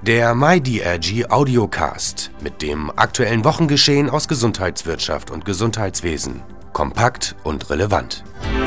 Der MyDRG Audiocast mit dem aktuellen Wochengeschehen aus Gesundheitswirtschaft und Gesundheitswesen. Kompakt und relevant.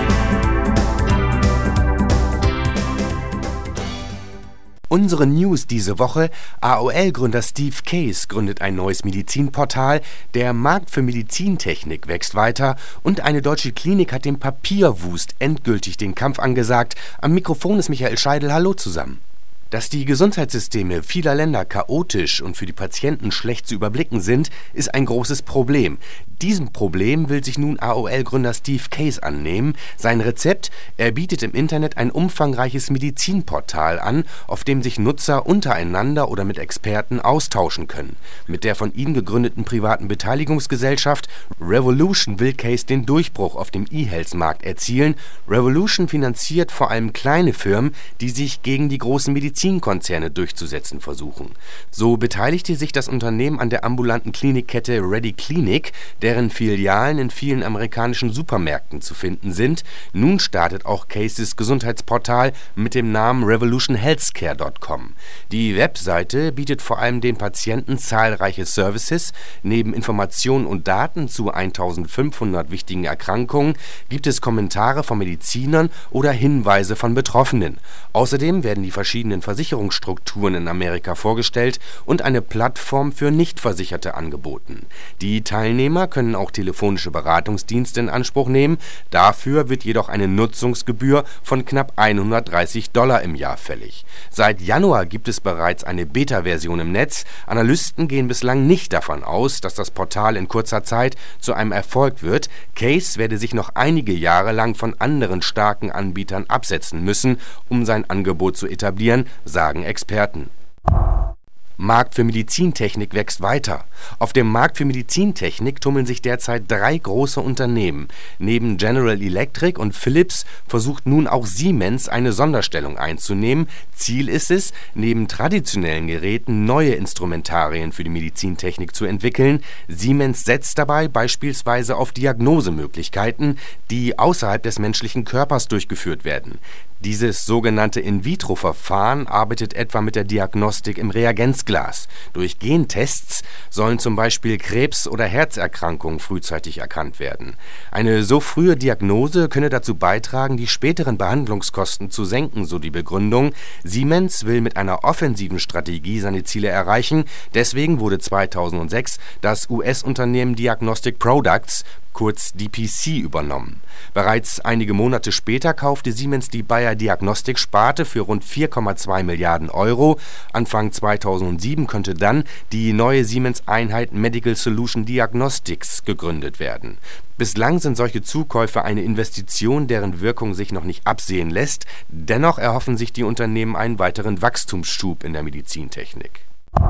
Unsere News diese Woche: AOL-Gründer Steve Case gründet ein neues Medizinportal, der Markt für Medizintechnik wächst weiter und eine deutsche Klinik hat dem Papierwust endgültig den Kampf angesagt. Am Mikrofon ist Michael Scheidel. Hallo zusammen. Dass die Gesundheitssysteme vieler Länder chaotisch und für die Patienten schlecht zu überblicken sind, ist ein großes Problem. Diesem Problem will sich nun AOL-Gründer Steve Case annehmen. Sein Rezept: Er bietet im Internet ein umfangreiches Medizinportal an, auf dem sich Nutzer untereinander oder mit Experten austauschen können. Mit der von ihm gegründeten privaten Beteiligungsgesellschaft Revolution will Case den Durchbruch auf dem E-Health-Markt erzielen. Revolution finanziert vor allem kleine Firmen, die sich gegen die großen Medizinkonzerne durchzusetzen versuchen. So beteiligte sich das Unternehmen an der ambulanten Klinikkette Ready Clinic, deren Filialen in vielen amerikanischen Supermärkten zu finden sind. Nun startet auch Cases Gesundheitsportal mit dem Namen revolutionhealthcare.com. Die Webseite bietet vor allem den Patienten zahlreiche Services. Neben Informationen und Daten zu 1500 wichtigen Erkrankungen gibt es Kommentare von Medizinern oder Hinweise von Betroffenen. Außerdem werden die verschiedenen Versicherungsstrukturen in Amerika vorgestellt und eine Plattform für Nichtversicherte angeboten. Die Teilnehmer können auch telefonische Beratungsdienste in Anspruch nehmen. Dafür wird jedoch eine Nutzungsgebühr von knapp $130 im Jahr fällig. Seit Januar gibt es bereits eine Beta-Version im Netz. Analysten gehen bislang nicht davon aus, dass das Portal in kurzer Zeit zu einem Erfolg wird. Case werde sich noch einige Jahre lang von anderen starken Anbietern absetzen müssen, um sein Angebot zu etablieren, sagen Experten. Markt für Medizintechnik wächst weiter. Auf dem Markt für Medizintechnik tummeln sich derzeit 3 große Unternehmen. Neben General Electric und Philips versucht nun auch Siemens eine Sonderstellung einzunehmen. Ziel ist es, neben traditionellen Geräten neue Instrumentarien für die Medizintechnik zu entwickeln. Siemens setzt dabei beispielsweise auf Diagnosemöglichkeiten, die außerhalb des menschlichen Körpers durchgeführt werden. Dieses sogenannte In-vitro-Verfahren arbeitet etwa mit der Diagnostik im Reagenzglas. Durch Gentests sollen zum Beispiel Krebs- oder Herzerkrankungen frühzeitig erkannt werden. Eine so frühe Diagnose könne dazu beitragen, die späteren Behandlungskosten zu senken, so die Begründung. Siemens will mit einer offensiven Strategie seine Ziele erreichen. Deswegen wurde 2006 das US-Unternehmen Diagnostic Products, kurz DPC, übernommen. Bereits einige Monate später kaufte Siemens die Bayer Diagnostik-Sparte für rund 4,2 Milliarden Euro. Anfang 2007 könnte dann die neue Siemens-Einheit Medical Solution Diagnostics gegründet werden. Bislang sind solche Zukäufe eine Investition, deren Wirkung sich noch nicht absehen lässt. Dennoch erhoffen sich die Unternehmen einen weiteren Wachstumsschub in der Medizintechnik.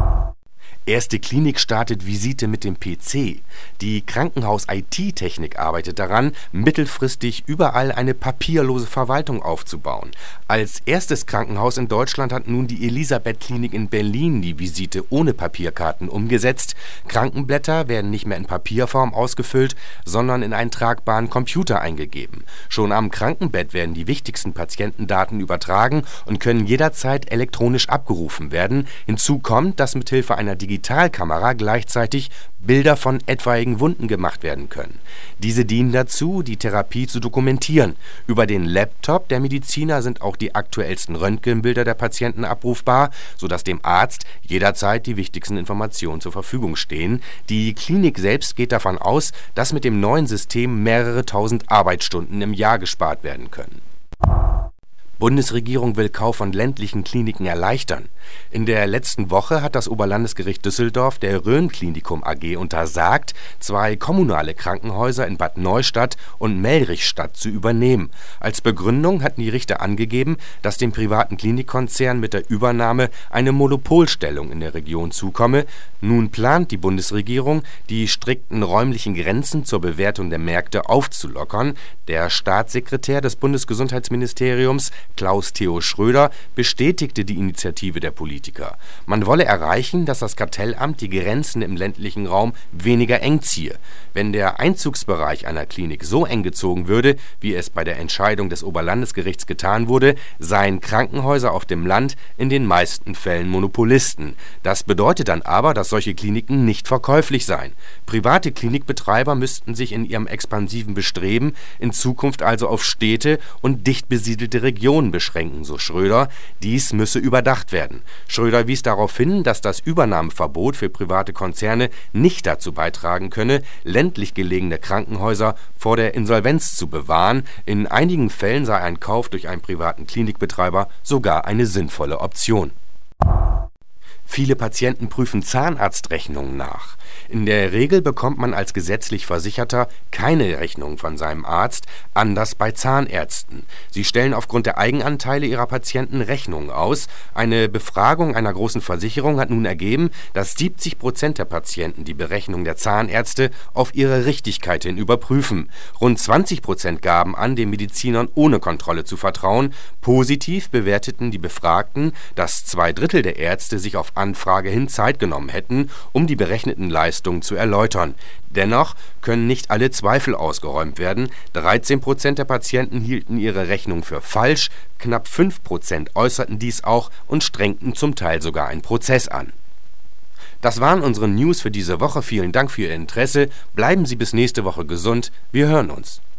Erste Klinik startet Visite mit dem PC. Die Krankenhaus-IT-Technik arbeitet daran, mittelfristig überall eine papierlose Verwaltung aufzubauen. Als erstes Krankenhaus in Deutschland hat nun die Elisabeth-Klinik in Berlin die Visite ohne Papierkarten umgesetzt. Krankenblätter werden nicht mehr in Papierform ausgefüllt, sondern in einen tragbaren Computer eingegeben. Schon am Krankenbett werden die wichtigsten Patientendaten übertragen und können jederzeit elektronisch abgerufen werden. Hinzu kommt, dass mithilfe einer Digitalkamera gleichzeitig Bilder von etwaigen Wunden gemacht werden können. Diese dienen dazu, die Therapie zu dokumentieren. Über den Laptop der Mediziner sind auch die aktuellsten Röntgenbilder der Patienten abrufbar, sodass dem Arzt jederzeit die wichtigsten Informationen zur Verfügung stehen. Die Klinik selbst geht davon aus, dass mit dem neuen System mehrere tausend Arbeitsstunden im Jahr gespart werden können. Bundesregierung will Kauf von ländlichen Kliniken erleichtern. In der letzten Woche hat das Oberlandesgericht Düsseldorf der Rhön-Klinikum AG untersagt, 2 kommunale Krankenhäuser in Bad Neustadt und Melrichstadt zu übernehmen. Als Begründung hatten die Richter angegeben, dass dem privaten Klinikkonzern mit der Übernahme eine Monopolstellung in der Region zukomme. Nun plant die Bundesregierung, die strikten räumlichen Grenzen zur Bewertung der Märkte aufzulockern. Der Staatssekretär des Bundesgesundheitsministeriums Klaus Theo Schröder, bestätigte die Initiative der Politiker. Man wolle erreichen, dass das Kartellamt die Grenzen im ländlichen Raum weniger eng ziehe. Wenn der Einzugsbereich einer Klinik so eng gezogen würde, wie es bei der Entscheidung des Oberlandesgerichts getan wurde, seien Krankenhäuser auf dem Land in den meisten Fällen Monopolisten. Das bedeutet dann aber, dass solche Kliniken nicht verkäuflich seien. Private Klinikbetreiber müssten sich in ihrem expansiven Bestreben in Zukunft also auf Städte und dicht besiedelte Regionen beschränken, so Schröder. Dies müsse überdacht werden. Schröder wies darauf hin, dass das Übernahmeverbot für private Konzerne nicht dazu beitragen könne, ländlich gelegene Krankenhäuser vor der Insolvenz zu bewahren. In einigen Fällen sei ein Kauf durch einen privaten Klinikbetreiber sogar eine sinnvolle Option. Viele Patienten prüfen Zahnarztrechnungen nach. In der Regel bekommt man als gesetzlich Versicherter keine Rechnung von seinem Arzt, anders bei Zahnärzten. Sie stellen aufgrund der Eigenanteile ihrer Patienten Rechnungen aus. Eine Befragung einer großen Versicherung hat nun ergeben, dass 70% der Patienten die Berechnung der Zahnärzte auf ihre Richtigkeit hin überprüfen. Rund 20% gaben an, den Medizinern ohne Kontrolle zu vertrauen. Positiv bewerteten die Befragten, dass 2/3 der Ärzte sich auf Anfrage hin Zeit genommen hätten, um die berechneten Leistungen zu erläutern. Dennoch können nicht alle Zweifel ausgeräumt werden. 13% der Patienten hielten ihre Rechnung für falsch, knapp 5% äußerten dies auch und strengten zum Teil sogar einen Prozess an. Das waren unsere News für diese Woche. Vielen Dank für Ihr Interesse. Bleiben Sie bis nächste Woche gesund. Wir hören uns.